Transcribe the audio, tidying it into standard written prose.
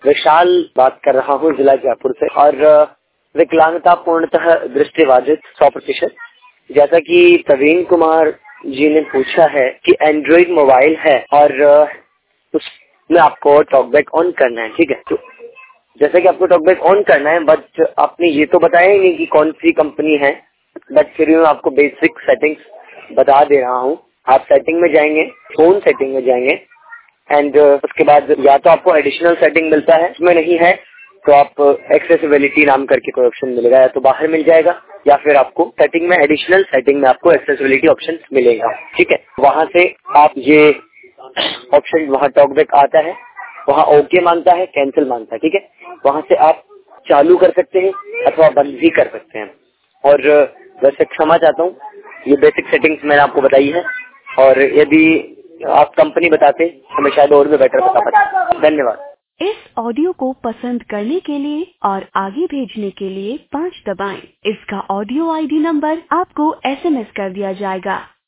विशाल बात कर रहा हूँ जिला जयपुर से और विकलांगता पूर्णतः दृष्टिबाधित 100%। जैसा कि प्रवीण कुमार जी ने पूछा है कि एंड्रॉइड मोबाइल है और उसमें आपको टॉकबैक ऑन करना है, ठीक है। तो जैसा कि आपको टॉकबैक ऑन करना है, बट आपने ये तो बताया ही नहीं कि कौन सी कंपनी है, बट फिर मैं आपको बेसिक सेटिंग्स बता दे रहा हूँ। आप सेटिंग में जाएंगे, फोन सेटिंग में जाएंगे एंड उसके बाद या तो आपको एडिशनल सेटिंग मिलता है, उसमें नहीं है तो आप एक्सेसिबिलिटी नाम करके कोई ऑप्शन मिलेगा, या तो बाहर मिल जाएगा या फिर आपको सेटिंग में एडिशनल सेटिंग में आपको एक्सेसिबिलिटी ऑप्शन मिलेगा, ठीक है। वहां से आप ये ऑप्शन, वहां टॉकबैक आता है, वहां ओके मांगता है, कैंसिल मांगता है, ठीक है। वहां से आप चालू कर सकते हैं अथवा बंद भी कर सकते हैं। और वैसे क्षमा चाहता हूँ, ये बेसिक सेटिंग्स मैंने आपको बताई है और यदि आप कंपनी बताते हमें शायद और भी बेटर बता पाते। धन्यवाद। इस ऑडियो को पसंद करने के लिए और आगे भेजने के लिए 5 दबाएं। इसका ऑडियो आईडी नंबर आपको SMS कर दिया जाएगा।